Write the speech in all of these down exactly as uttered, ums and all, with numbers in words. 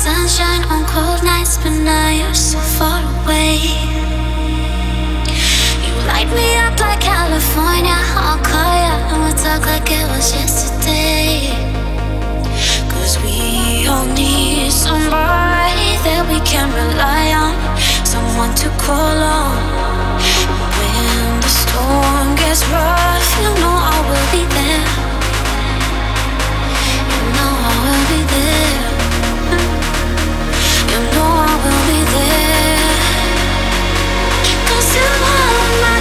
sunshine on cold nights, but now you're so far away. You light me up like California. I'll call ya and we'll talk like it was yesterday. Cause we all need somebody that we can rely on, someone to call on. When the storm gets rough, you know I will be there. You know I will be there. You know I will be there. Cause you are my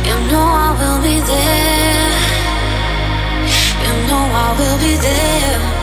I will be there.